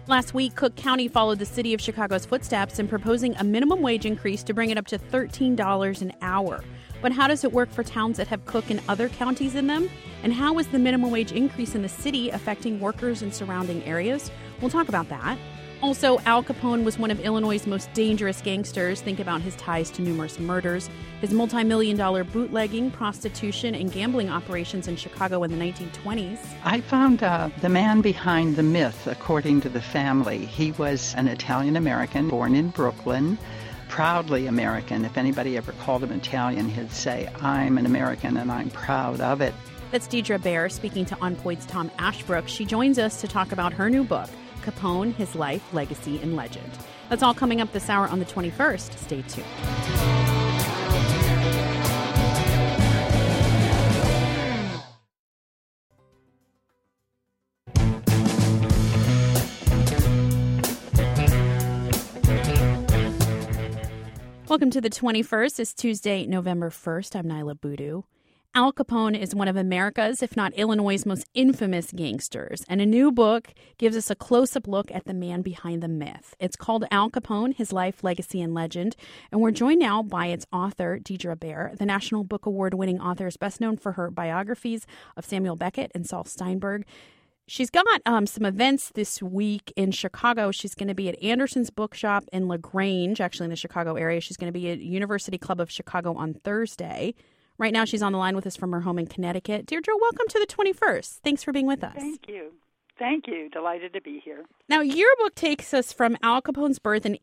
Last week, Cook County followed the city of Chicago's footsteps in proposing a minimum wage increase to bring it up to $13 an hour. But how does it work for towns that have Cook and other counties in them? And how is the minimum wage increase in the city affecting workers in surrounding areas? We'll talk about that. Also, Al Capone was one of Illinois' most dangerous gangsters. Think about his ties to numerous murders, his multi-million-dollar bootlegging, prostitution, and gambling operations in Chicago in the 1920s. I found the man behind the myth, according to the family. He was an Italian-American born in Brooklyn, proudly American. If anybody ever called him Italian, he'd say, "I'm an American and I'm proud of it." That's Deidre Baer speaking to On Point's Tom Ashbrook. She joins us to talk about her new book, Capone, His Life, Legacy, and Legend. That's all coming up this hour on the 21st. Stay tuned. Welcome to the 21st. It's Tuesday, November 1st. I'm Nyla Boodoo. Al Capone is one of America's, if not Illinois' most infamous gangsters, and a new book gives us a close-up look at the man behind the myth. It's called Al Capone, His Life, Legacy, and Legend, and we're joined now by its author, Deidre Baer. The National Book Award-winning author is best known for her biographies of Samuel Beckett and Saul Steinberg. She's got some events this week in Chicago. She's going to be at Anderson's Bookshop in LaGrange, actually in the Chicago area. She's going to be at University Club of Chicago on Thursday. Right now, she's on the line with us from her home in Connecticut. Deirdre, welcome to the 21st. Thanks for being with us. Thank you. Thank you. Delighted to be here. Now, your book takes us from Al Capone's birth in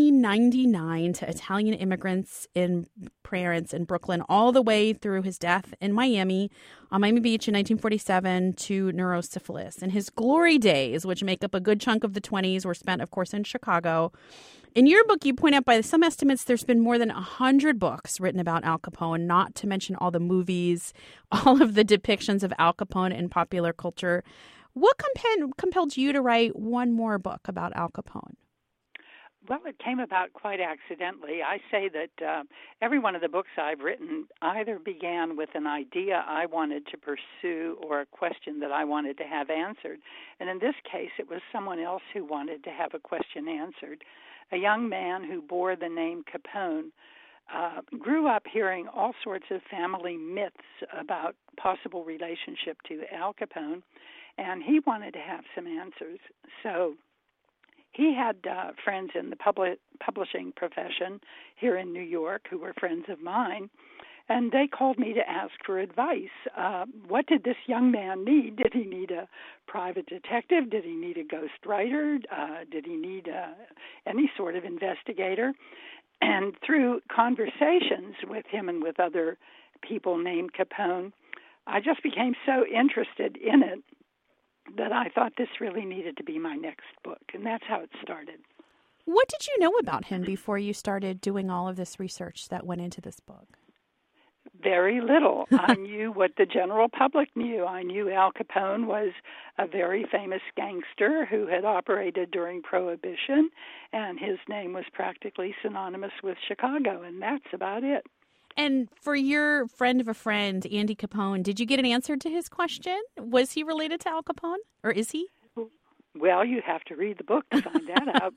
1899 to Italian immigrants in parents in Brooklyn, all the way through his death in Miami, on Miami Beach in 1947, to neurosyphilis. And his glory days, which make up a good chunk of the 20s, were spent, of course, in Chicago. In your book, you point out by some estimates there's been more than 100 books written about Al Capone, not to mention all the movies, all of the depictions of Al Capone in popular culture. What compelled you to write one more book about Al Capone? Well, it came about quite accidentally. I say that every one of the books I've written either began with an idea I wanted to pursue or a question that I wanted to have answered. And in this case, it was someone else who wanted to have a question answered. A young man who bore the name Capone grew up hearing all sorts of family myths about possible relationship to Al Capone, and he wanted to have some answers. So he had friends in the publishing profession here in New York who were friends of mine, and they called me to ask for advice. What did this young man need? Did he need a private detective? Did he need a ghostwriter? Did he need any sort of investigator? And through conversations with him and with other people named Capone, I just became so interested in it that I thought this really needed to be my next book, and that's how it started. What did you know about him before you started doing all of this research that went into this book? Very little. I knew what the general public knew. I knew Al Capone was a very famous gangster who had operated during Prohibition, and his name was practically synonymous with Chicago, and that's about it. And for your friend of a friend, Andy Capone, did you get an answer to his question? Was he related to Al Capone, or is he? Well, you have to read the book to find that out.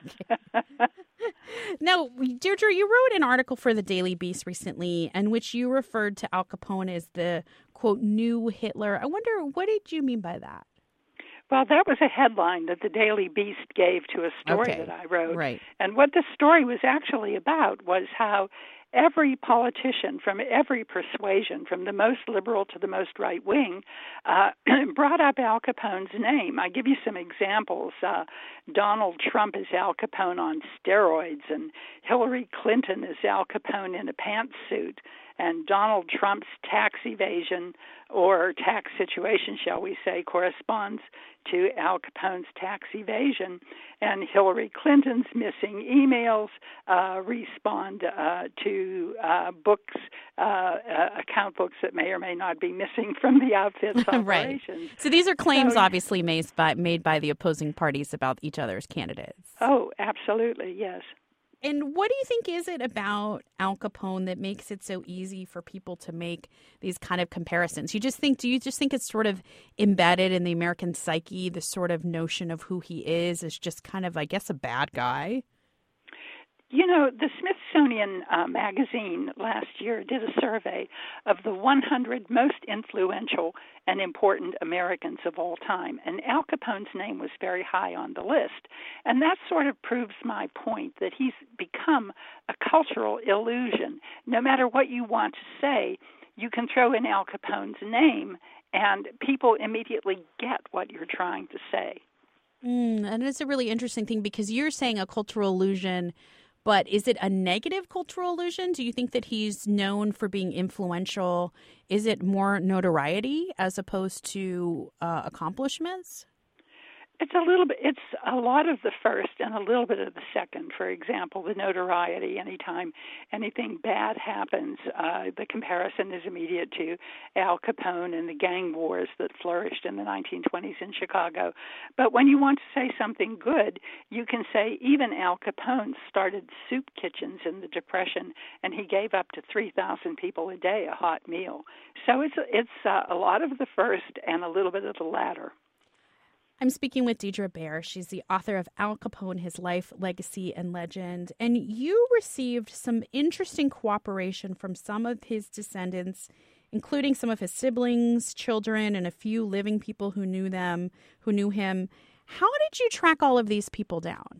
Now, Deirdre, you wrote an article for the Daily Beast recently in which you referred to Al Capone as the, quote, new Hitler. I wonder, what did you mean by that? Well, that was a headline that the Daily Beast gave to a story that I wrote. Right. And what the story was actually about was how every politician from every persuasion, from the most liberal to the most right-wing, brought up Al Capone's name. I give you some examples. Donald Trump is Al Capone on steroids, and Hillary Clinton is Al Capone in a pantsuit, and Donald Trump's tax evasion or tax situation, shall we say, corresponds to Al Capone's tax evasion, and Hillary Clinton's missing emails respond to books, account books that may or may not be missing from the outfit's operations. Right. So these are claims obviously made by the opposing parties about each other's candidates. Oh, absolutely, yes. And what do you think is it about Al Capone that makes it so easy for people to make these kind of comparisons? Do you just think it's sort of embedded in the American psyche, the sort of notion of who he is just kind of, I guess, a bad guy? You know, the Smithsonian magazine last year did a survey of the 100 most influential and important Americans of all time, and Al Capone's name was very high on the list. And that sort of proves my point that he's become a cultural illusion. No matter what you want to say, you can throw in Al Capone's name, and people immediately get what you're trying to say. And it's a really interesting thing because you're saying a cultural illusion. But is it a negative cultural illusion? Do you think that he's known for being influential? Is it more notoriety as opposed to accomplishments? It's a lot of the first and a little bit of the second. For example, the notoriety, anytime anything bad happens, the comparison is immediate to Al Capone and the gang wars that flourished in the 1920s in Chicago. But when you want to say something good, you can say even Al Capone started soup kitchens in the Depression, and he gave up to 3,000 people a day a hot meal. So it's a lot of the first and a little bit of the latter. I'm speaking with Deidre Baer. She's the author of Al Capone, His Life, Legacy, and Legend. And you received some interesting cooperation from some of his descendants, including some of his siblings, children, and a few living people who knew him. How did you track all of these people down?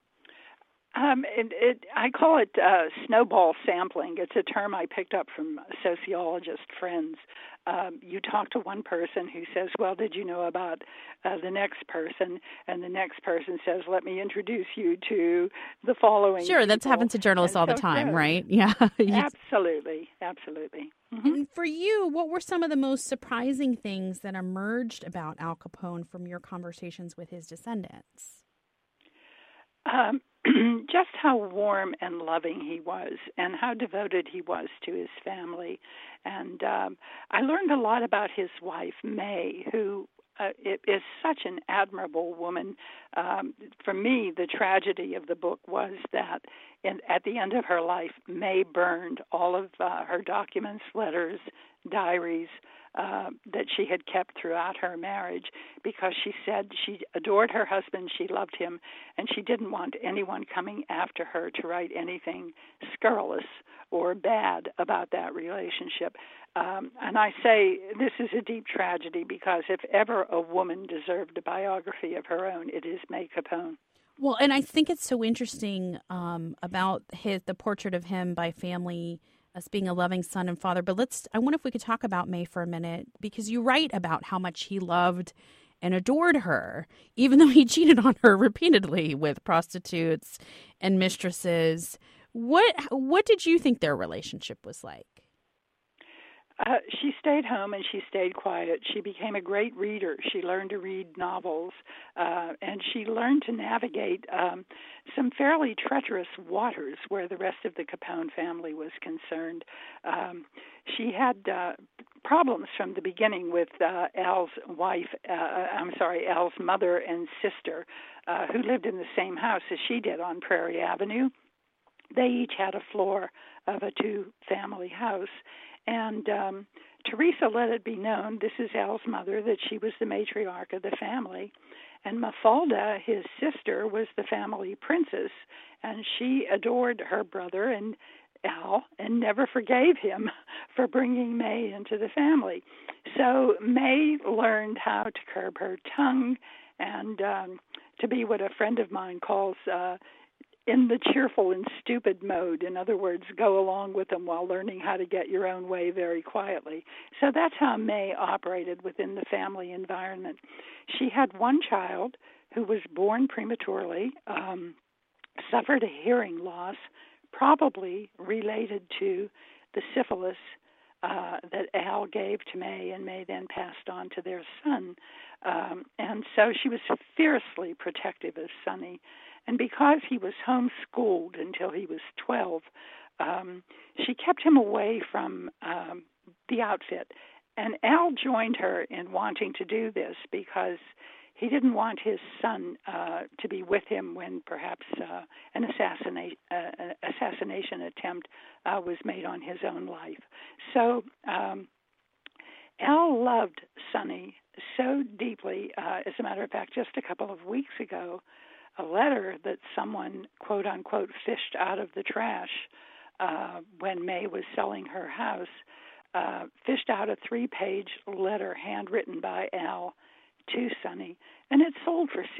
I call it snowball sampling. It's a term I picked up from sociologist friends. You talk to one person who says, well, did you know about the next person? And the next person says, let me introduce you to the following Sure, that's people. happened to journalists all the time, right? Yeah. Absolutely. Mm-hmm. And for you, what were some of the most surprising things that emerged about Al Capone from your conversations with his descendants? Just how warm and loving he was and how devoted he was to his family. And I learned a lot about his wife, May, who is such an admirable woman. For me, the tragedy of the book was that at the end of her life, May burned all of her documents, letters, diaries, that she had kept throughout her marriage because she said she adored her husband, she loved him, and she didn't want anyone coming after her to write anything scurrilous or bad about that relationship. And I say this is a deep tragedy because if ever a woman deserved a biography of her own, it is May Capone. Well, and I think it's so interesting about the portrait of him by family as being a loving son and father. But I wonder if we could talk about May for a minute, because you write about how much he loved and adored her, even though he cheated on her repeatedly with prostitutes and mistresses. What did you think their relationship was like? She stayed home and she stayed quiet. She became a great reader. She learned to read novels, and she learned to navigate some fairly treacherous waters where the rest of the Capone family was concerned. She had problems from the beginning with Al's mother and sister, who lived in the same house as she did on Prairie Avenue. They each had a floor of a two-family house. And Teresa let it be known, this is Al's mother, that she was the matriarch of the family. And Mafalda, his sister, was the family princess, and she adored her brother and Al and never forgave him for bringing May into the family. So May learned how to curb her tongue and to be what a friend of mine calls in the cheerful and stupid mode. In other words, go along with them while learning how to get your own way very quietly. So that's how May operated within the family environment. She had one child who was born prematurely, suffered a hearing loss, probably related to the syphilis that Al gave to May, and May then passed on to their son. And so she was fiercely protective of Sonny. And because he was homeschooled until he was 12, she kept him away from the outfit. And Al joined her in wanting to do this because He didn't want his son to be with him when perhaps an assassination attempt was made on his own life. So Al loved Sonny so deeply. As a matter of fact, just a couple of weeks ago, a letter that someone, quote unquote, fished out of the trash when May was selling her house, fished out a 3-page letter handwritten by Al to Sonny, and it sold for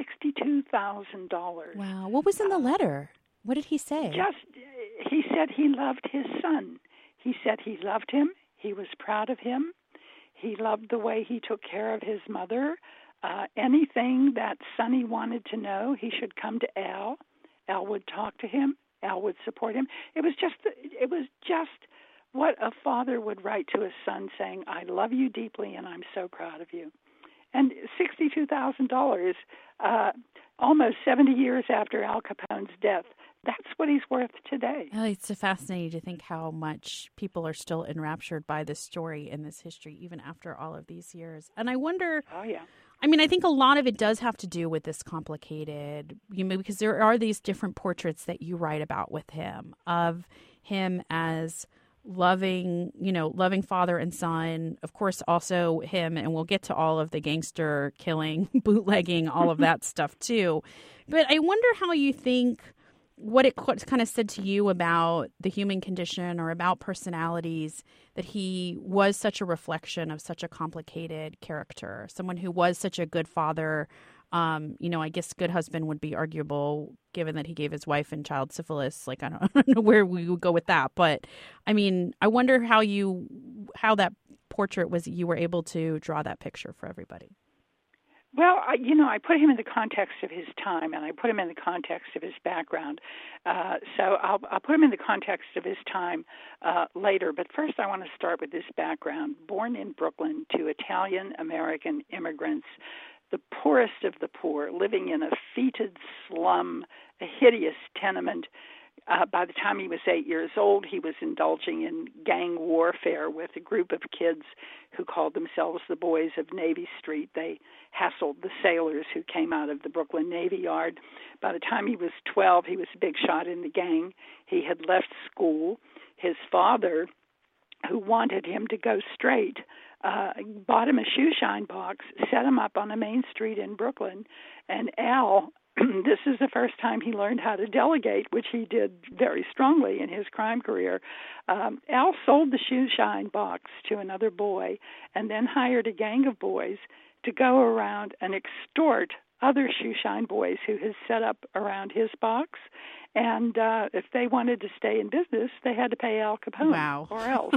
$62,000. Wow. What was in the letter? What did he say? He said he loved his son. He said he loved him. He was proud of him. He loved the way he took care of his mother. Anything that Sonny wanted to know, he should come to Al. Al would talk to him. Al would support him. It was just what a father would write to his son, saying, "I love you deeply, and I'm so proud of you." And $62,000, almost 70 years after Al Capone's death, that's what he's worth today. Oh, it's so fascinating to think how much people are still enraptured by this story and this history, even after all of these years. And I wonder... Oh, yeah. I mean, I think a lot of it does have to do with this complicated, because there are these different portraits that you write about with him, of him as loving father and son, of course, also him, and we'll get to all of the gangster killing, bootlegging, all of that stuff too. But I wonder how you think what it kind of said to you about the human condition or about personalities, that he was such a reflection of such a complicated character, someone who was such a good father. I guess good husband would be arguable given that he gave his wife and child syphilis. Like, I don't know where we would go with that. But I mean, I wonder how that portrait was, you were able to draw that picture for everybody. Well, I put him in the context of his time, and I put him in the context of his background. So I'll put him in the context of his time later. But first I want to start with this background. Born in Brooklyn to Italian-American immigrants, the poorest of the poor, living in a fetid slum, a hideous tenement. By the time he was 8 years old, he was indulging in gang warfare with a group of kids who called themselves the Boys of Navy Street. They hassled the sailors who came out of the Brooklyn Navy Yard. By the time he was 12, he was a big shot in the gang. He had left school. His father, who wanted him to go straight, bought him a shoe shine box, set him up on a main street in Brooklyn, and Al, this is the first time he learned how to delegate, which he did very strongly in his crime career. Al sold the shoe shine box to another boy and then hired a gang of boys to go around and extort other shoe shine boys who had set up around his box. And if they wanted to stay in business, they had to pay Al Capone. Wow. Or else.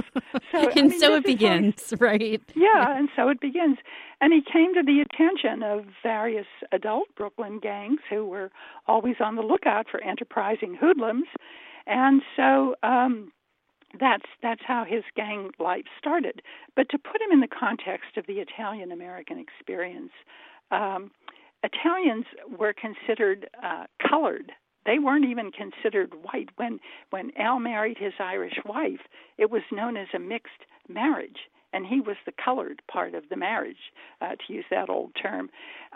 So it begins, right? Yeah, and so it begins. And he came to the attention of various adult Brooklyn gangs who were always on the lookout for enterprising hoodlums. And so that's how his gang life started. But to put him in the context of the Italian-American experience, Italians were considered colored. They weren't even considered white. When Al married his Irish wife, it was known as a mixed marriage, and he was the colored part of the marriage, to use that old term.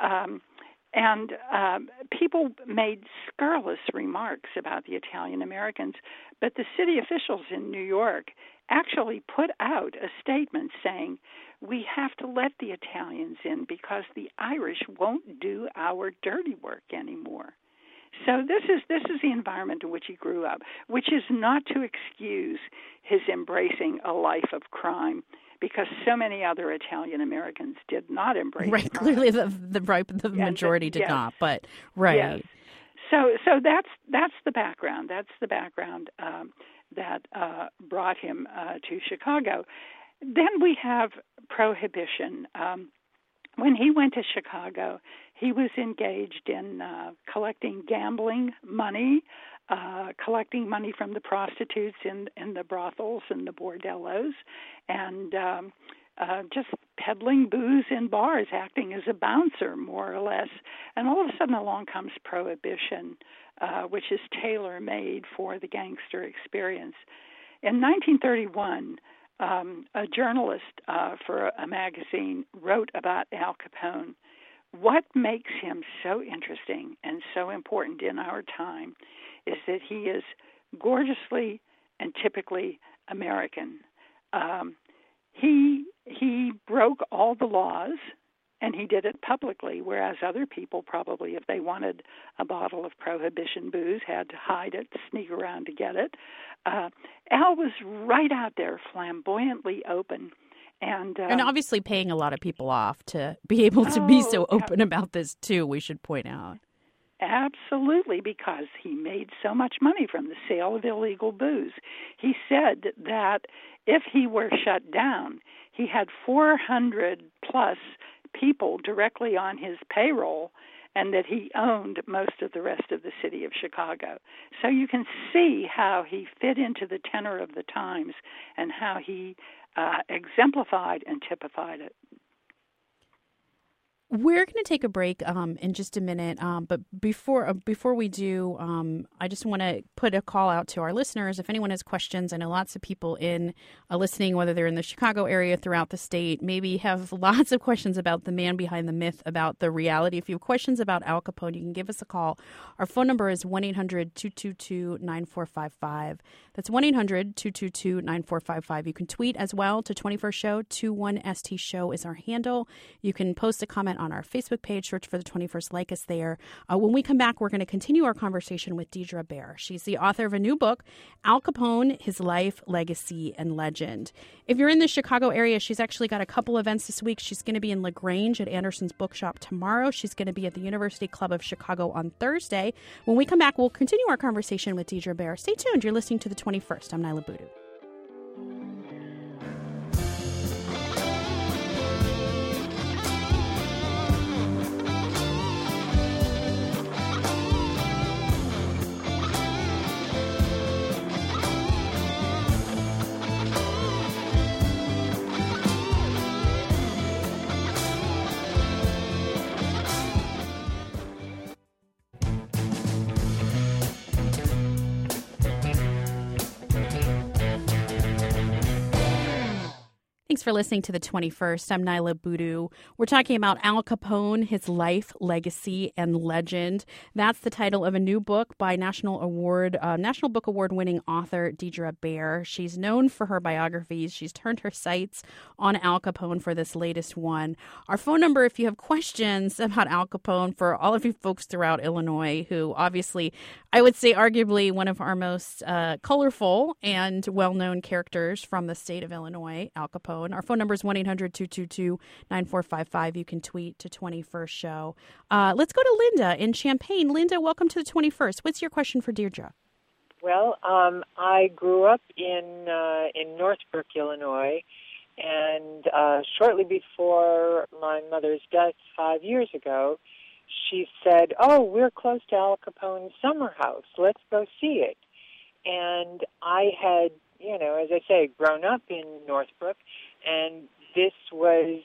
And people made scurrilous remarks about the Italian Americans, but the city officials in New York actually put out a statement saying, we have to let the Italians in because the Irish won't do our dirty work anymore. So this is the environment in which he grew up, which is not to excuse his embracing a life of crime, because so many other Italian Americans did not embrace right. crime. Clearly, the majority did not. But right. Yes. So that's the background. That's the background that brought him to Chicago. Then we have Prohibition. When he went to Chicago, he was engaged in collecting gambling money, collecting money from the prostitutes in the brothels and the bordellos, and just peddling booze in bars, acting as a bouncer, more or less. And all of a sudden along comes Prohibition, which is tailor-made for the gangster experience. In 1931, a journalist for a magazine wrote about Al Capone. what makes him so interesting and so important in our time is that he is gorgeously and typically American. He broke all the laws, and he did it publicly, whereas other people probably, if they wanted a bottle of prohibition booze, had to hide it, sneak around to get it. Al was right out there, flamboyantly open. And obviously paying a lot of people off to be able to be so open about this, too, we should point out. Absolutely, because he made so much money from the sale of illegal booze. He said that if he were shut down, he had 400-plus people directly on his payroll, and that he owned most of the rest of the city of Chicago. So you can see how he fit into the tenor of the times and how he exemplified and typified it. We're going to take a break in just a minute, but before we do, I just want to put a call out to our listeners. If anyone has questions, I know lots of people in listening, whether they're in the Chicago area, throughout the state, maybe have lots of questions about the man behind the myth, about the reality. If you have questions about Al Capone, you can give us a call. Our phone number is 1-800-222-9455. That's 1-800-222-9455. You can tweet as well to 21st Show. 21ST Show is our handle. You can post a comment on our Facebook page, search for the 21st, like us there. When we come back, we're going to continue our conversation with Deirdre Bair. She's the author of a new book, Al Capone, His Life, Legacy, and Legend. If you're in the Chicago area, she's actually got a couple events this week. She's going to be in LaGrange at Anderson's Bookshop tomorrow. She's going to be at the University Club of Chicago on Thursday. When we come back, we'll continue our conversation with Deirdre Bair. Stay tuned. You're listening to the 21st. I'm Nyla Boodoo. Thanks for listening to the 21st. I'm Nyla Boodoo. We're talking about Al Capone, his life, legacy, and legend. That's the title of a new book by National Book Award winning author Deirdre Bair. She's known for her biographies. She's turned her sights on Al Capone for this latest one. Our phone number, if you have questions about Al Capone, for all of you folks throughout Illinois, who obviously, I would say arguably one of our most colorful and well-known characters from the state of Illinois, Al Capone. Our phone number is 1-800-222-9455. You can tweet to 21st Show. Let's go to Linda in Champaign. Linda, welcome to the 21st. What's your question for Deirdre? Well, I grew up in Northbrook, Illinois, and shortly before my mother's death 5 years ago, she said, "Oh, we're close to Al Capone's summer house. Let's go see it." And I had, as I say, grown up in Northbrook, and this was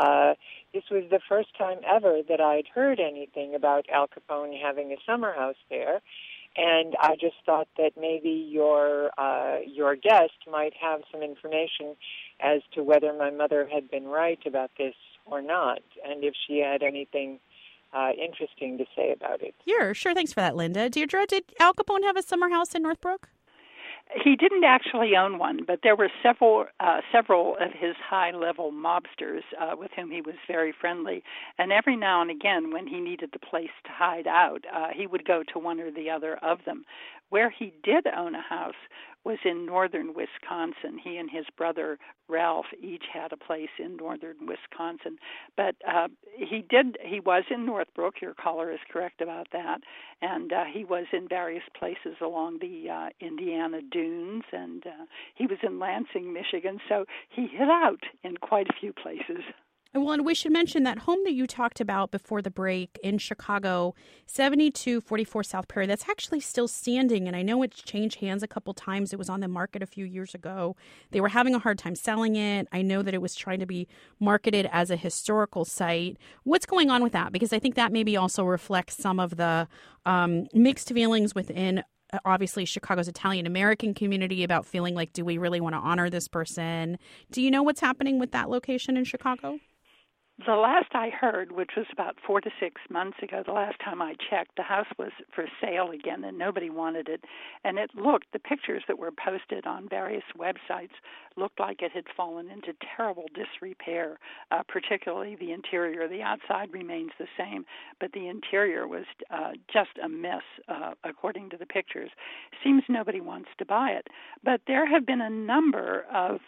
the first time ever that I'd heard anything about Al Capone having a summer house there. And I just thought that maybe your guest might have some information as to whether my mother had been right about this or not, and if she had anything interesting to say about it. Sure. Thanks for that, Linda. Deirdre, did Al Capone have a summer house in Northbrook? He didn't actually own one, but there were several of his high-level mobsters with whom he was very friendly. And every now and again, when he needed a place to hide out, he would go to one or the other of them. Where he did own a house was in northern Wisconsin. He and his brother Ralph each had a place in northern Wisconsin. But he was in Northbrook. Your caller is correct about that. And he was in various places along the Indiana dunes, and he was in Lansing, Michigan. So he hid out in quite a few places. Well, and we should mention that home that you talked about before the break in Chicago, 7244 South Perry, that's actually still standing. And I know it's changed hands a couple times. It was on the market a few years ago. They were having a hard time selling it. I know that it was trying to be marketed as a historical site. What's going on with that? Because I think that maybe also reflects some of the mixed feelings within obviously Chicago's Italian-American community about feeling like, do we really want to honor this person? Do you know what's happening with that location in Chicago? The last I heard, which was about 4 to 6 months ago, the last time I checked, the house was for sale again and nobody wanted it. And the pictures that were posted on various websites looked like it had fallen into terrible disrepair, particularly the interior. The outside remains the same, but the interior was just a mess, according to the pictures. Seems nobody wants to buy it. But there have been a number of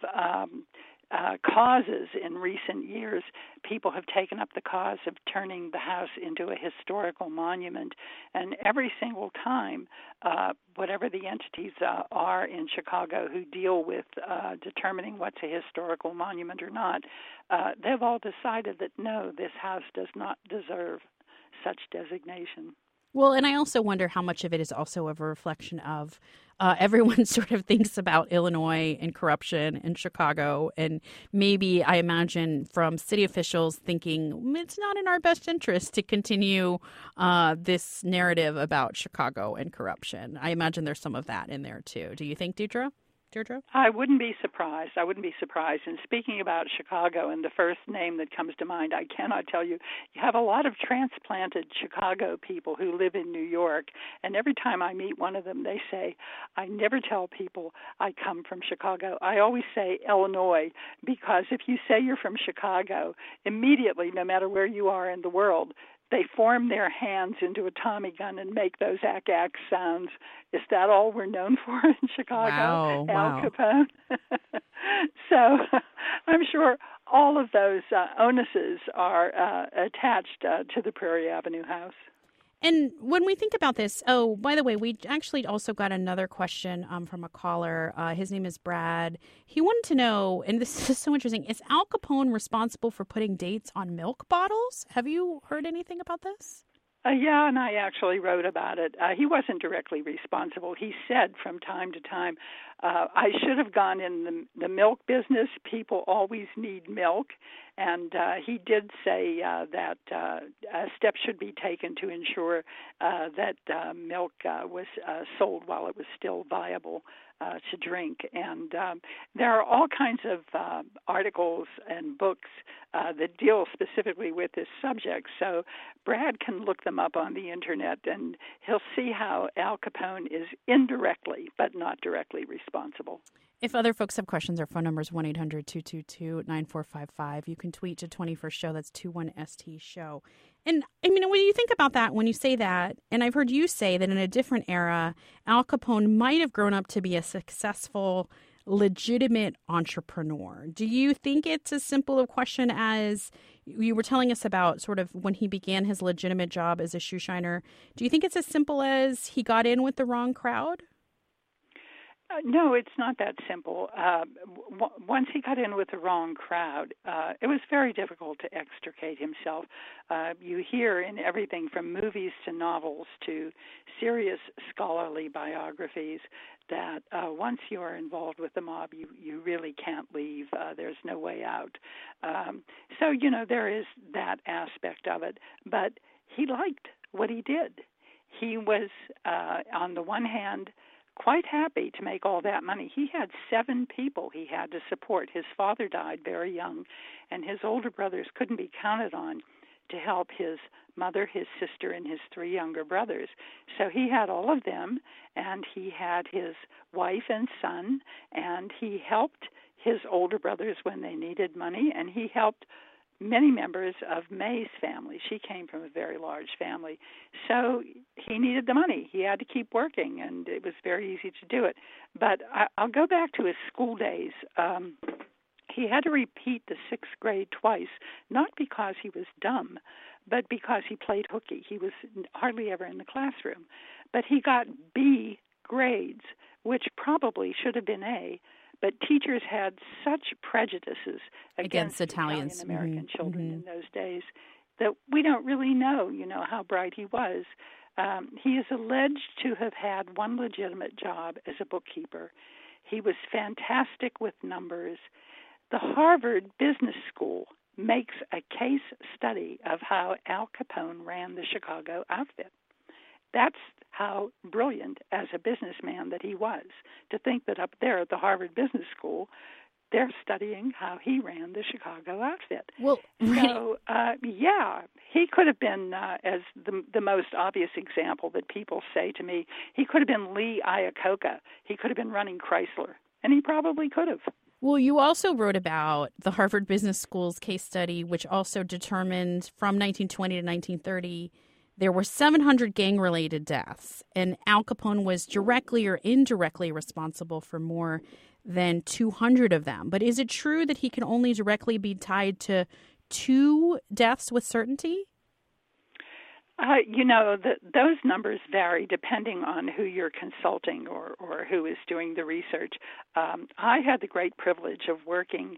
causes in recent years. People have taken up the cause of turning the house into a historical monument, and every single time, whatever the entities are in Chicago who deal with determining what's a historical monument or not, they've all decided that no, this house does not deserve such designation. Well, and I also wonder how much of it is also a reflection of everyone sort of thinks about Illinois and corruption in Chicago. And maybe I imagine from city officials thinking it's not in our best interest to continue this narrative about Chicago and corruption. I imagine there's some of that in there, too. Do you think, Deirdre? I wouldn't be surprised. And speaking about Chicago, and the first name that comes to mind, I cannot tell you, you have a lot of transplanted Chicago people who live in New York, and every time I meet one of them, they say, I never tell people I come from Chicago. I always say Illinois, because if you say you're from Chicago, immediately, no matter where you are in the world, they form their hands into a Tommy gun and make those ack-ack sounds. Is that all we're known for in Chicago? Wow. Al Capone? So I'm sure all of those onuses are attached to the Prairie Avenue house. And when we think about this, oh, by the way, we actually also got another question from a caller. His name is Brad. He wanted to know, and this is so interesting, is Al Capone responsible for putting dates on milk bottles? Have you heard anything about this? Yeah, and I actually wrote about it. He wasn't directly responsible. He said from time to time, I should have gone in the milk business. People always need milk. And he did say that steps should be taken to ensure that milk was sold while it was still viable to drink. And there are all kinds of articles and books that deal specifically with this subject. So Brad can look them up on the Internet, and he'll see how Al Capone is indirectly, but not directly responsible. If other folks have questions, our phone number is 1-800-222-9455. You can tweet to 21st Show. That's 21ST Show. And, I mean, when you think about that, when you say that, and I've heard you say that in a different era, Al Capone might have grown up to be a successful, legitimate entrepreneur. Do you think it's as simple a question as you were telling us about sort of when he began his legitimate job as a shoe shiner? Do you think it's as simple as he got in with the wrong crowd? No, it's not that simple. Once he got in with the wrong crowd, it was very difficult to extricate himself. You hear in everything from movies to novels to serious scholarly biographies that once you are involved with the mob, you really can't leave. There's no way out. So, there is that aspect of it. But he liked what he did. He was, on the one hand, quite happy to make all that money. He had 7 people he had to support. His father died very young, and his older brothers couldn't be counted on to help his mother, his sister, and his 3 younger brothers. So he had all of them, and he had his wife and son, and he helped his older brothers when they needed money, and he helped many members of May's family. She came from a very large family. So he needed the money. He had to keep working, and it was very easy to do it. But I'll go back to his school days. He had to repeat the 6th grade twice, not because he was dumb, but because he played hooky. He was hardly ever in the classroom. But he got B grades, which probably should have been A. But teachers had such prejudices against Italian American children in those days that we don't really know, how bright he was. He is alleged to have had one legitimate job as a bookkeeper. He was fantastic with numbers. The Harvard Business School makes a case study of how Al Capone ran the Chicago outfit. That's how brilliant as a businessman that he was, to think that up there at the Harvard Business School, they're studying how he ran the Chicago outfit. Well, right. So, he could have been, as the most obvious example that people say to me, he could have been Lee Iacocca. He could have been running Chrysler, and he probably could have. Well, you also wrote about the Harvard Business School's case study, which also determined from 1920 to 1930, there were 700 gang-related deaths, and Al Capone was directly or indirectly responsible for more than 200 of them. But is it true that he can only directly be tied to 2 deaths with certainty? Those numbers vary depending on who you're consulting or who is doing the research. I had the great privilege of working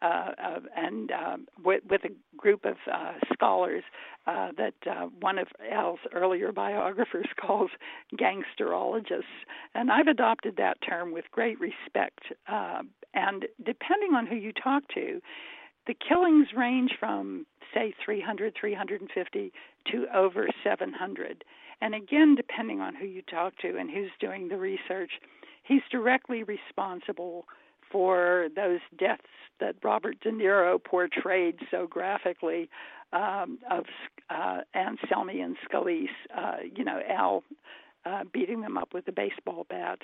with a group of scholars that one of Al's earlier biographers calls gangsterologists, and I've adopted that term with great respect. And depending on who you talk to, the killings range from, say, 300, 350 to over 700. And again, depending on who you talk to and who's doing the research, he's directly responsible for those deaths that Robert De Niro portrayed so graphically of Anselmi and Scalise, Al beating them up with a baseball bat.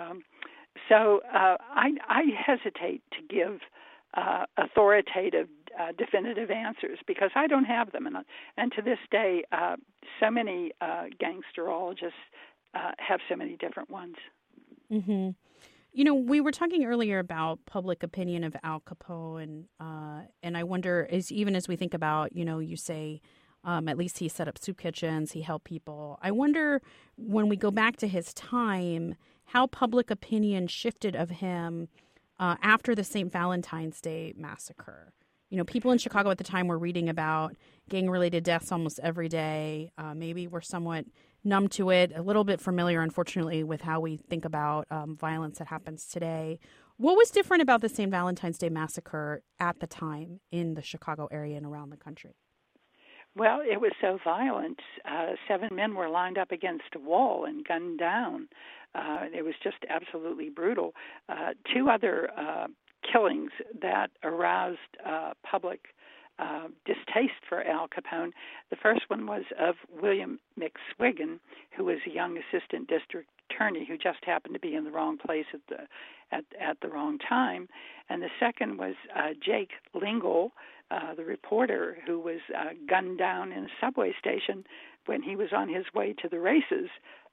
So I hesitate to give authoritative, definitive answers because I don't have them, and to this day, so many gangsterologists have so many different ones. Mm-hmm. We were talking earlier about public opinion of Al Capone, and I wonder, even as we think about, you say at least he set up soup kitchens, he helped people. I wonder when we go back to his time, how public opinion shifted of him after the St. Valentine's Day massacre. People in Chicago at the time were reading about gang-related deaths almost every day. Maybe we're somewhat numb to it, a little bit familiar, unfortunately, with how we think about violence that happens today. What was different about the St. Valentine's Day massacre at the time in the Chicago area and around the country? Well, it was so violent. 7 men were lined up against a wall and gunned down. It was just absolutely brutal. 2 other killings that aroused public distaste for Al Capone. The first one was of William McSwiggan, who was a young assistant district attorney who just happened to be in the wrong place at the wrong time. And the second was Jake Lingle, the reporter who was gunned down in a subway station when he was on his way to the races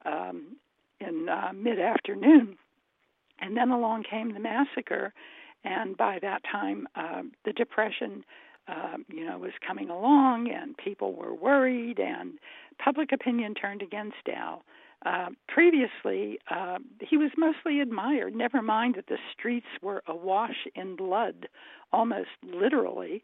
in mid-afternoon. And then along came the massacre, and by that time the Depression was coming along, and people were worried, and public opinion turned against Al. Previously, he was mostly admired, never mind that the streets were awash in blood, almost literally.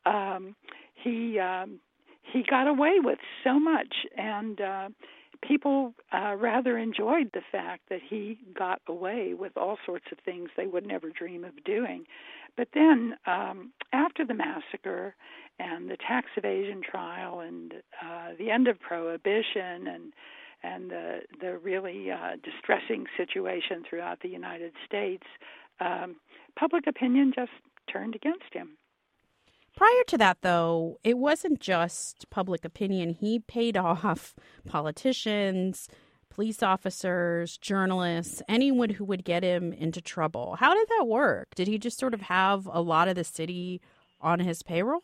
He got away with so much, and people rather enjoyed the fact that he got away with all sorts of things they would never dream of doing. But then after the massacre and the tax evasion trial and the end of Prohibition and the really distressing situation throughout the United States, public opinion just turned against him. Prior to that, though, it wasn't just public opinion. He paid off politicians, police officers, journalists, anyone who would get him into trouble. How did that work? Did he just sort of have a lot of the city on his payroll?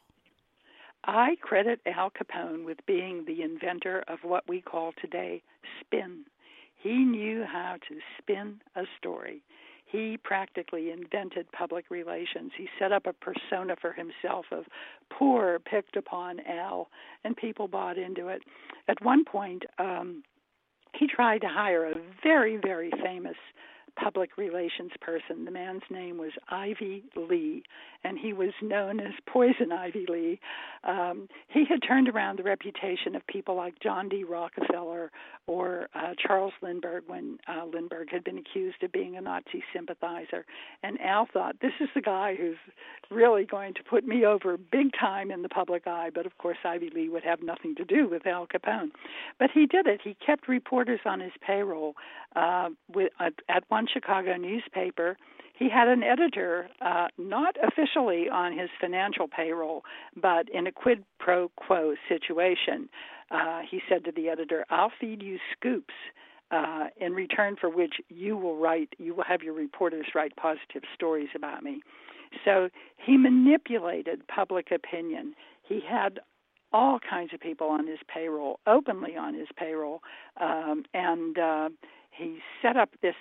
I credit Al Capone with being the inventor of what we call today spin. He knew how to spin a story. He practically invented public relations. He set up a persona for himself of poor, picked upon Al, and people bought into it. At one point, he tried to hire a very, very famous public relations person. The man's name was Ivy Lee, and he was known as Poison Ivy Lee. He had turned around the reputation of people like John D. Rockefeller or Charles Lindbergh when Lindbergh had been accused of being a Nazi sympathizer. And Al thought, this is the guy who's really going to put me over big time in the public eye. But, of course, Ivy Lee would have nothing to do with Al Capone. But he did it. He kept reporters on his payroll. At one Chicago newspaper, he had an editor, not officially on his financial payroll, but in a quid pro quo situation. He said to the editor, "I'll feed you scoops in return for which you will have your reporters write positive stories about me." So he manipulated public opinion. He had all kinds of people on his payroll, openly on his payroll, and he set up this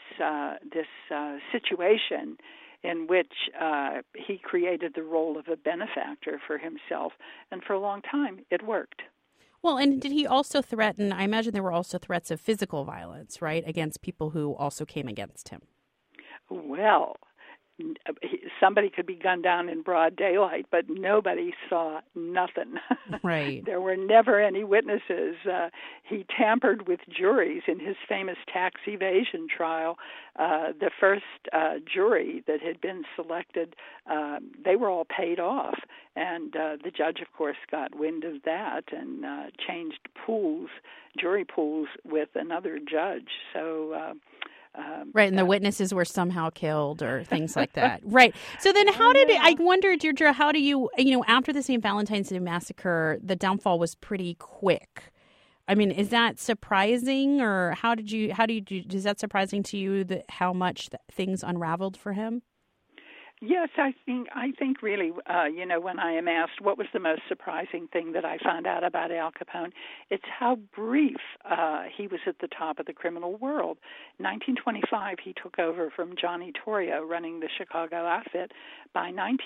situation in which he created the role of a benefactor for himself, and for a long time it worked. Well, and did he also threaten, I imagine there were also threats of physical violence, right, against people who also came against him? Well, somebody could be gunned down in broad daylight, but nobody saw nothing. Right. There were never any witnesses. He tampered with juries in his famous tax evasion trial. The first jury that had been selected, they were all paid off. And the judge, of course, got wind of that and changed jury pools with another judge. So... right, and the witnesses were somehow killed or things like that. Right. So then I wonder, Deirdre, how do you after the St. Valentine's Day massacre, the downfall was pretty quick. I mean, is that surprising, or is that surprising to you that how much things unraveled for him? Yes, I think really, when I am asked what was the most surprising thing that I found out about Al Capone, it's how brief he was at the top of the criminal world. 1925, he took over from Johnny Torrio running the Chicago outfit. By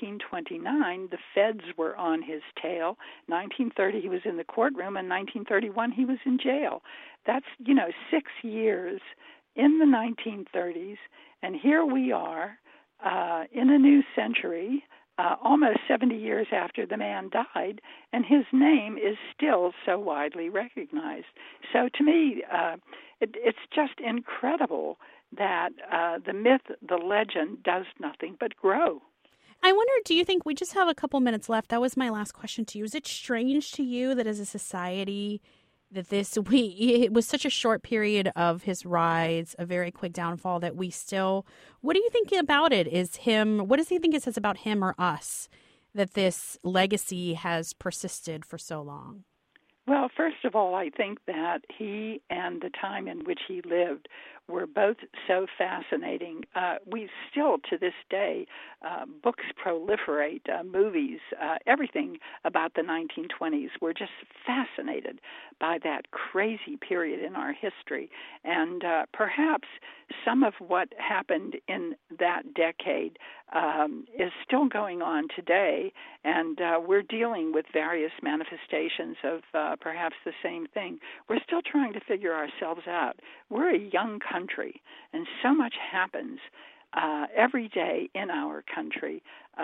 1929, the feds were on his tail. 1930, he was in the courtroom, and 1931, he was in jail. That's, 6 years in the 1930s, and here we are. In a new century, almost 70 years after the man died, and his name is still so widely recognized. So to me, it's just incredible that the myth, the legend, does nothing but grow. I wonder, do you think, we just have a couple minutes left. That was my last question to you. Is it strange to you that as a society that it was such a short period of his rise, a very quick downfall, that we still, what do you think about it? What does he think it says about him or us that this legacy has persisted for so long? Well, first of all, I think that he and the time in which he lived were both so fascinating. We still, to this day, books proliferate, movies, everything about the 1920s. We're just fascinated by that crazy period in our history. And perhaps some of what happened in that decade is still going on today, and we're dealing with various manifestations of perhaps the same thing. We're still trying to figure ourselves out. We're a young country, and so much happens every day in our country,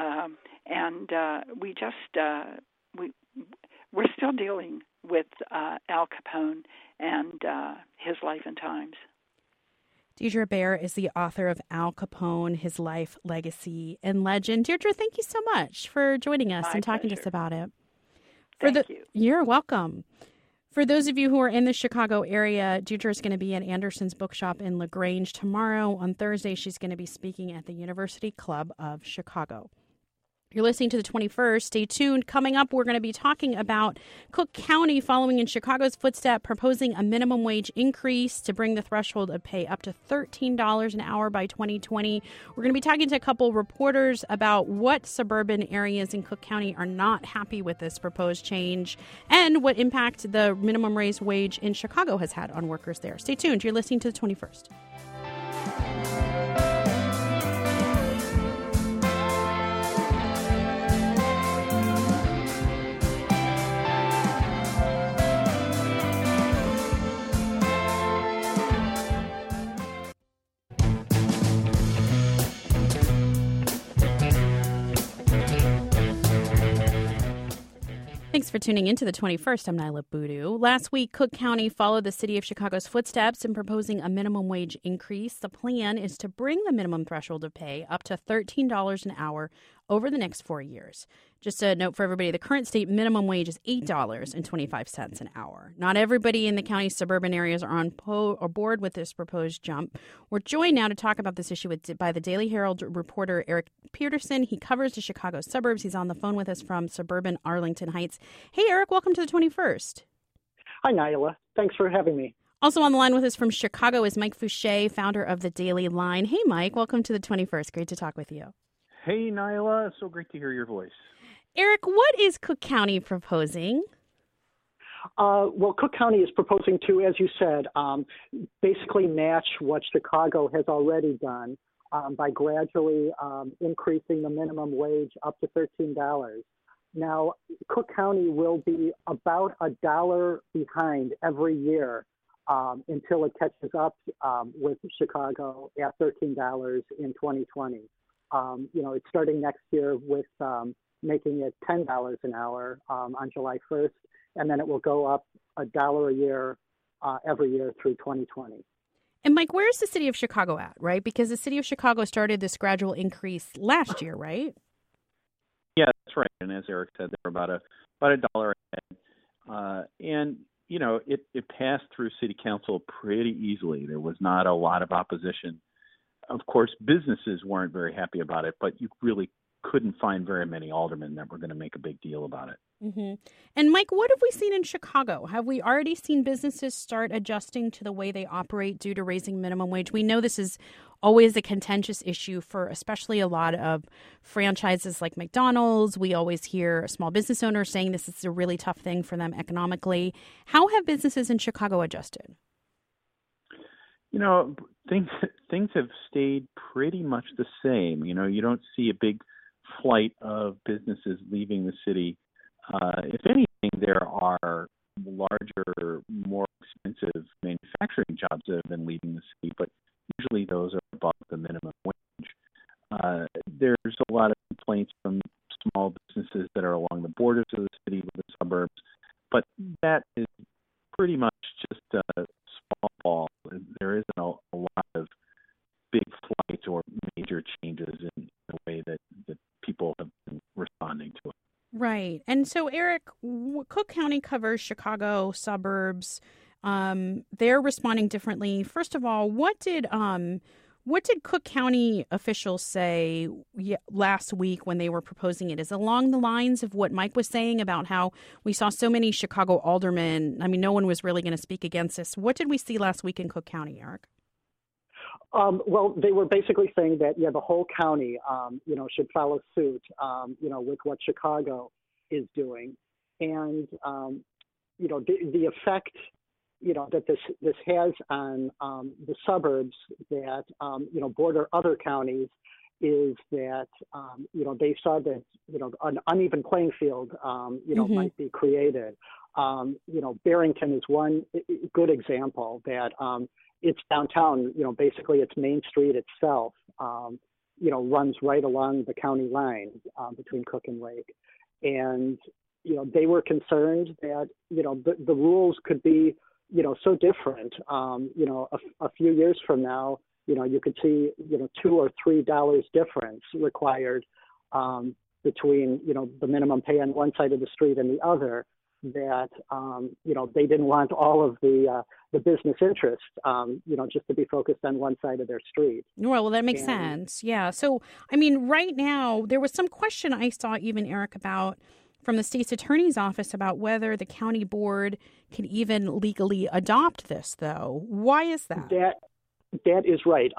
and we're still dealing with Al Capone and his life and times. Deirdre Bair is the author of Al Capone, His Life, Legacy, and Legend. Deirdre, thank you so much for joining us and talking to us about it. Thank you. You're welcome. For those of you who are in the Chicago area, Deirdre is going to be at Anderson's Bookshop in LaGrange tomorrow. On Thursday, she's going to be speaking at the University Club of Chicago. You're listening to the 21st. Stay tuned. Coming up, we're going to be talking about Cook County following in Chicago's footstep, proposing a minimum wage increase to bring the threshold of pay up to $13 an hour by 2020. We're going to be talking to a couple reporters about what suburban areas in Cook County are not happy with this proposed change and what impact the minimum raised wage in Chicago has had on workers there. Stay tuned. You're listening to the 21st. Thanks for tuning in to the 21st. I'm Nyla Boodoo. Last week, Cook County followed the city of Chicago's footsteps in proposing a minimum wage increase. The plan is to bring the minimum threshold of pay up to $13 an hour over the next 4 years. Just a note for everybody, the current state minimum wage is $8.25 an hour. Not everybody in the county's suburban areas are on board with this proposed jump. We're joined now to talk about this issue by the Daily Herald reporter Eric Peterson. He covers the Chicago suburbs. He's on the phone with us from suburban Arlington Heights. Hey, Eric, welcome to the 21st. Hi, Nyla. Thanks for having me. Also on the line with us from Chicago is Mike Fouché, founder of the Daily Line. Hey, Mike, welcome to the 21st. Great to talk with you. Hey, Nyla. So great to hear your voice. Eric, what is Cook County proposing? Well, Cook County is proposing to, as you said, basically match what Chicago has already done by gradually increasing the minimum wage up to $13. Now, Cook County will be about $1 behind every year until it catches up with Chicago at $13 in 2020. It's starting next year with making it $10 an hour on July 1st, and then it will go up $1 a year every year through 2020. And Mike, where's the city of Chicago at, right? Because the city of Chicago started this gradual increase last year, right? Yeah, that's right. And as Eric said, they're about a dollar ahead. It passed through city council pretty easily. There was not a lot of opposition. Of course, businesses weren't very happy about it, but you really couldn't find very many aldermen that were going to make a big deal about it. Mm-hmm. And Mike, what have we seen in Chicago? Have we already seen businesses start adjusting to the way they operate due to raising minimum wage? We know this is always a contentious issue for especially a lot of franchises like McDonald's. We always hear small business owners saying this is a really tough thing for them economically. How have businesses in Chicago adjusted? Things have stayed pretty much the same. You don't see a big flight of businesses leaving the city. If anything, there are larger, more expensive manufacturing jobs that have been leaving the city, but usually those are above the minimum wage. There's a lot of complaints from small businesses that are along the borders of the city with the suburbs, but that is pretty much just a small ball. There isn't a lot of big flights or major changes in the way that people have been responding to it. Right. And so, Eric, Cook County covers Chicago suburbs. They're responding differently. First of all, what did Cook County officials say last week when they were proposing it? Is it along the lines of what Mike was saying about how we saw so many Chicago aldermen? I mean, no one was really going to speak against this. What did we see last week in Cook County, Eric? Well, they were basically saying that, the whole county, should follow suit, with what Chicago is doing. And, the effect, that this has on the suburbs that, border other counties is that, they saw that, an uneven playing field, might be created. Barrington is one good example that, it's downtown, basically it's Main Street itself, runs right along the county line between Cook and Lake. And, they were concerned that, the rules could be, so different. A few years from now, you could see, $2 or $3 difference required between, the minimum pay on one side of the street and the other. That they didn't want all of the business interests, just to be focused on one side of their street. Well, that makes sense. Yeah. So, I mean, right now there was some question I saw even, Eric, about from the state's attorney's office about whether the county board can even legally adopt this, though. Why is that? That is right.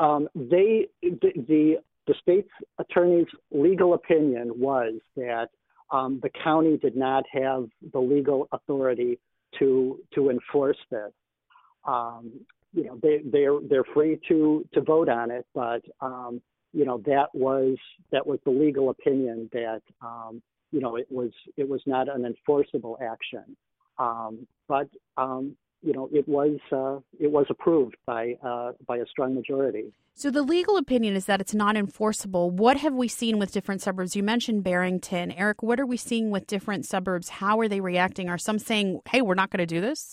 The state's attorney's legal opinion was that the county did not have the legal authority to enforce this. They're free to vote on it, but that was the legal opinion that it was not an enforceable action. But it was approved by a strong majority. So the legal opinion is that it's not enforceable. What have we seen with different suburbs? You mentioned Barrington. Eric, what are we seeing with different suburbs? How are they reacting? Are some saying, hey, we're not going to do this?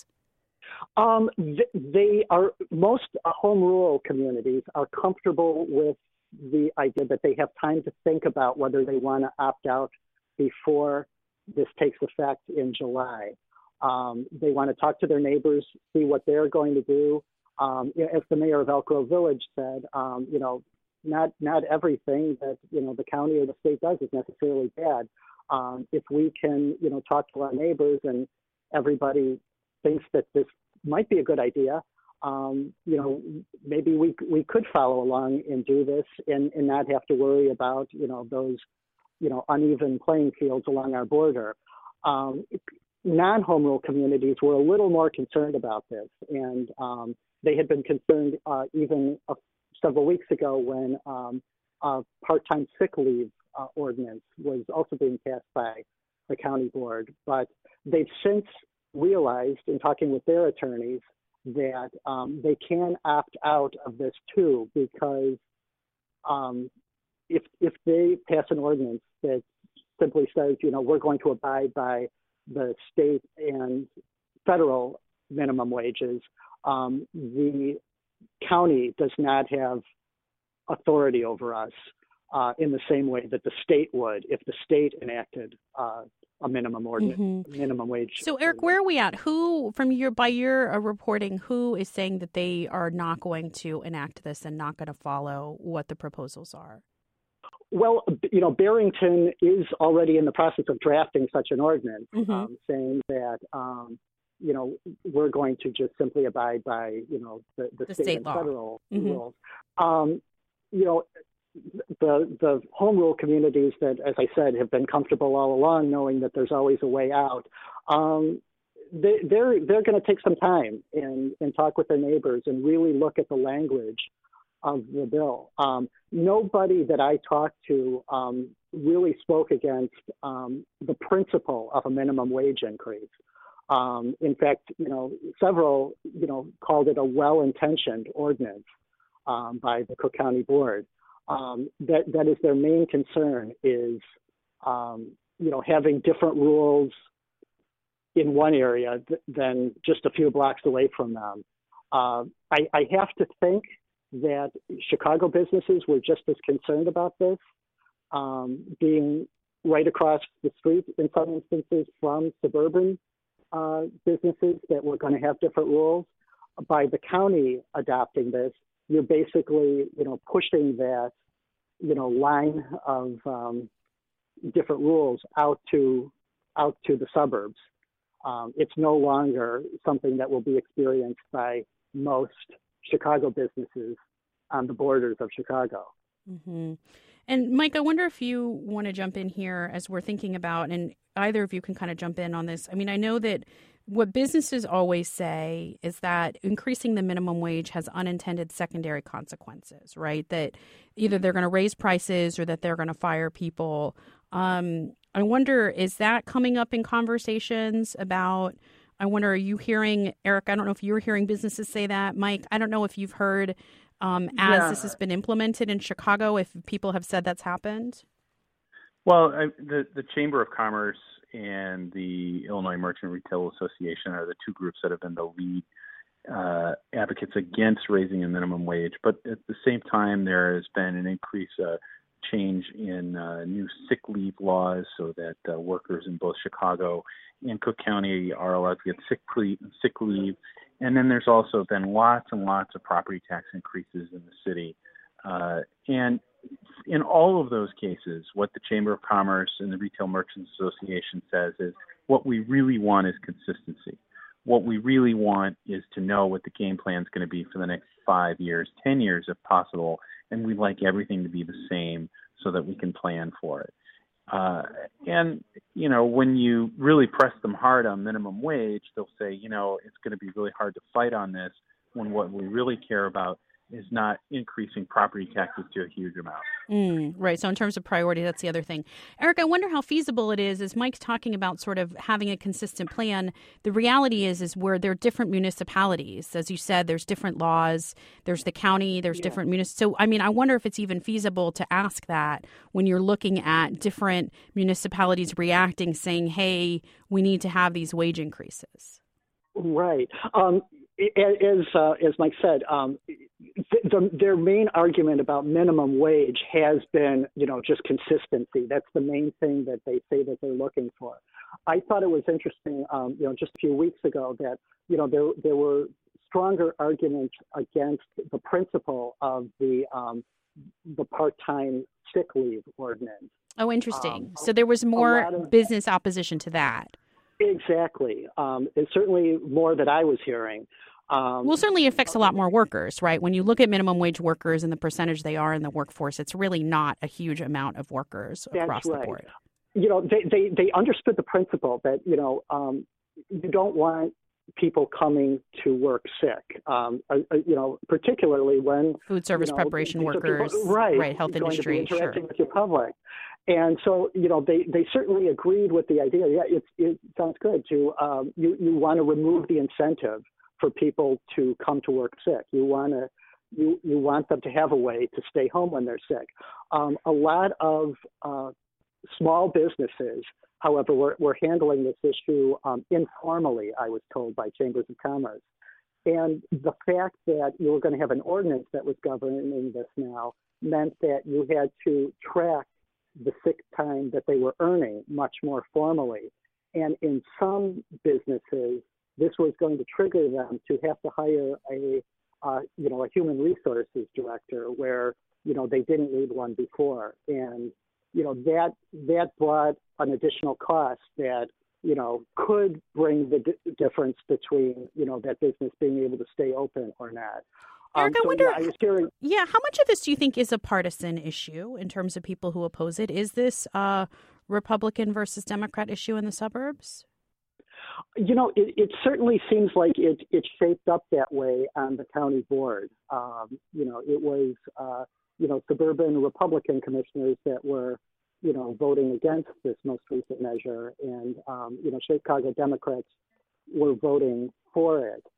They are, most home rule communities are comfortable with the idea that they have time to think about whether they want to opt out before this takes effect in July. They want to talk to their neighbors, see what they're going to do. As the mayor of Elk Grove Village said, not everything that the county or the state does is necessarily bad. If we can talk to our neighbors and everybody thinks that this might be a good idea, maybe we could follow along and do this and not have to worry about those uneven playing fields along our border. Non-home rule communities were a little more concerned about this, and they had been concerned even several weeks ago when a part-time sick leave ordinance was also being passed by the county board. But they've since realized, in talking with their attorneys, that they can opt out of this too, because if they pass an ordinance that simply says, we're going to abide by the state and federal minimum wages, the county does not have authority over us in the same way that the state would if the state enacted a minimum ordinance, minimum wage. So, Eric, where are we at? Who, by your reporting, who is saying that they are not going to enact this and not going to follow what the proposals are? Well, Barrington is already in the process of drafting such an ordinance, saying that, we're going to just simply abide by, the state and law. Federal rules. The home rule communities that, as I said, have been comfortable all along, knowing that there's always a way out, they're going to take some time and talk with their neighbors and really look at the language of the bill. Nobody that I talked to really spoke against the principle of a minimum wage increase. In fact, several, called it a well-intentioned ordinance by the Cook County Board. That is their main concern is, having different rules in one area than just a few blocks away from them. I have to think that Chicago businesses were just as concerned about this, being right across the street in some instances from suburban businesses that were going to have different rules. By the county adopting this, you're basically, pushing that, line of different rules out to the suburbs. It's no longer something that will be experienced by most Chicago businesses on the borders of Chicago. Mm-hmm. And Mike, I wonder if you want to jump in here as we're thinking about, and either of you can kind of jump in on this. I mean, I know that what businesses always say is that increasing the minimum wage has unintended secondary consequences, right? That either they're going to raise prices or that they're going to fire people. I wonder, is that coming up in conversations about, are you hearing, Eric, I don't know if you're hearing businesses say that. Mike, I don't know if you've heard this has been implemented in Chicago, if people have said that's happened. Well, the Chamber of Commerce and the Illinois Merchant Retail Association are the two groups that have been the lead advocates against raising a minimum wage. But at the same time, there has been an increase, change in new sick leave laws so that workers in both Chicago and Cook County are allowed to get sick leave. And then there's also been lots and lots of property tax increases in the city. And in all of those cases, what the Chamber of Commerce and the Retail Merchants Association says is what we really want is consistency. What we really want is to know what the game plan is going to be for the next 5 years, 10 years if possible, and we'd like everything to be the same so that we can plan for it. And, when you really press them hard on minimum wage, they'll say, it's going to be really hard to fight on this when what we really care about is not increasing property taxes to a huge amount. Right. So in terms of priority, that's the other thing. Eric, I wonder how feasible it is, as Mike's talking about sort of having a consistent plan. The reality is where there are different municipalities. As you said, there's different laws. There's the county. There's different municipalities. So, I wonder if it's even feasible to ask that when you're looking at different municipalities reacting, saying, hey, we need to have these wage increases. Right. As Mike said, their main argument about minimum wage has been, just consistency. That's the main thing that they say that they're looking for. I thought it was interesting, just a few weeks ago that, there were stronger arguments against the principle of the part-time sick leave ordinance. Oh, interesting. So there was more business opposition to that. Exactly. It's certainly more that I was hearing. Well, certainly affects a lot more workers, right? When you look at minimum wage workers and the percentage they are in the workforce, it's really not a huge amount of workers across the board. They understood the principle that, you don't want people coming to work sick, particularly when food service preparation workers, right, health industry, interacting with your public. And so, they certainly agreed with the idea. Yeah, it sounds good to, you want to remove the incentive for people to come to work sick. You want them to have a way to stay home when they're sick. A lot of small businesses, however, were handling this issue informally, I was told, by chambers of commerce. And the fact that you were going to have an ordinance that was governing this now meant that you had to track the sick time that they were earning much more formally. And in some businesses, this was going to trigger them to have to hire a human resources director where, they didn't need one before. And, that brought an additional cost that, could bring the difference between, that business being able to stay open or not. Eric, I wonder, I was hearing, how much of this do you think is a partisan issue in terms of people who oppose it? Is this a Republican versus Democrat issue in the suburbs? It certainly seems like it shaped up that way on the county board. It was, suburban Republican commissioners that were, voting against this most recent measure. And, Chicago Democrats were voting for it.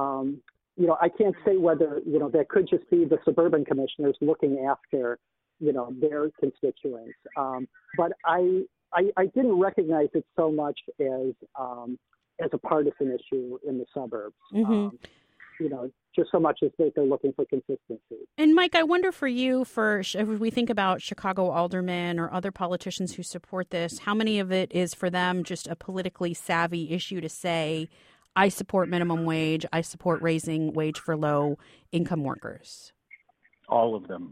I can't say whether, that could just be the suburban commissioners looking after, their constituents. But I didn't recognize it so much as a partisan issue in the suburbs. Mm-hmm. Just so much as they're looking for consistency. And Mike, I wonder for you, if we think about Chicago aldermen or other politicians who support this, how many of it is for them just a politically savvy issue to say, I support minimum wage, I support raising wage for low income workers? All of them.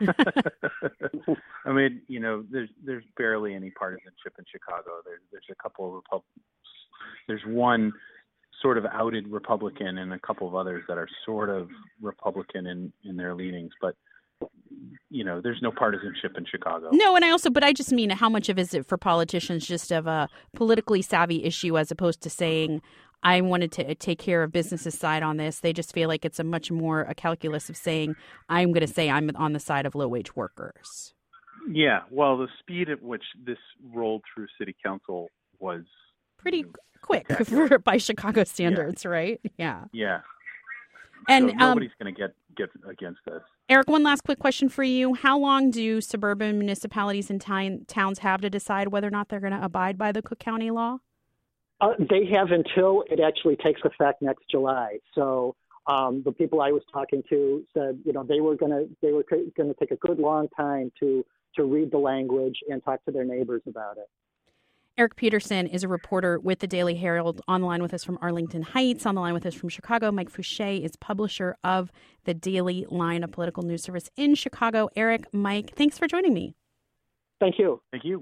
I mean, there's barely any partisanship in Chicago. There's a couple of there's one sort of outed Republican and a couple of others that are sort of Republican in their leanings, but there's no partisanship in Chicago. No, and I just mean how much of is it for politicians just of a politically savvy issue as opposed to saying, I wanted to take care of business's side on this. They just feel like it's a calculus of saying, I'm going to say I'm on the side of low-wage workers. Yeah, well, the speed at which this rolled through city council was pretty quick by Chicago standards, right? Yeah. Yeah. And so nobody's going to get against this. Eric, one last quick question for you. How long do suburban municipalities and towns have to decide whether or not they're going to abide by the Cook County law? They have until it actually takes effect next July. So the people I was talking to said, they were going to take a good long time to read the language and talk to their neighbors about it. Eric Peterson is a reporter with the Daily Herald, on the line with us from Arlington Heights, on the line with us from Chicago. Mike Fouché is publisher of the Daily Line, a political news service in Chicago. Eric, Mike, thanks for joining me. Thank you. Thank you.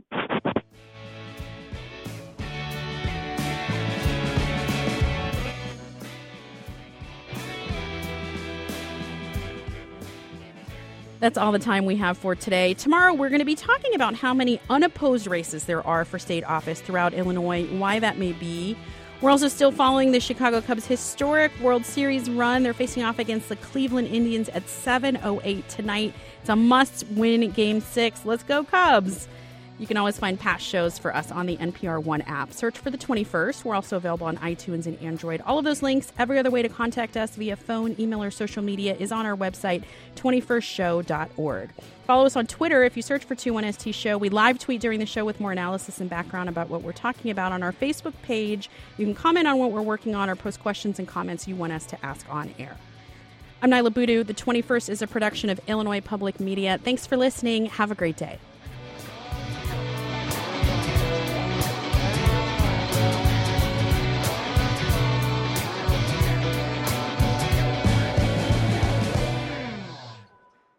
That's all the time we have for today. Tomorrow, we're going to be talking about how many unopposed races there are for state office throughout Illinois, why that may be. We're also still following the Chicago Cubs' historic World Series run. They're facing off against the Cleveland Indians at 7:08 tonight. It's a must-win Game 6. Let's go, Cubs! You can always find past shows for us on the NPR One app. Search for The 21st. We're also available on iTunes and Android. All of those links, every other way to contact us via phone, email, or social media is on our website, 21stshow.org. Follow us on Twitter. If you search for 21ST Show, we live tweet during the show with more analysis and background about what we're talking about on our Facebook page. You can comment on what we're working on or post questions and comments you want us to ask on air. I'm Nyla Boodoo. The 21st is a production of Illinois Public Media. Thanks for listening. Have a great day.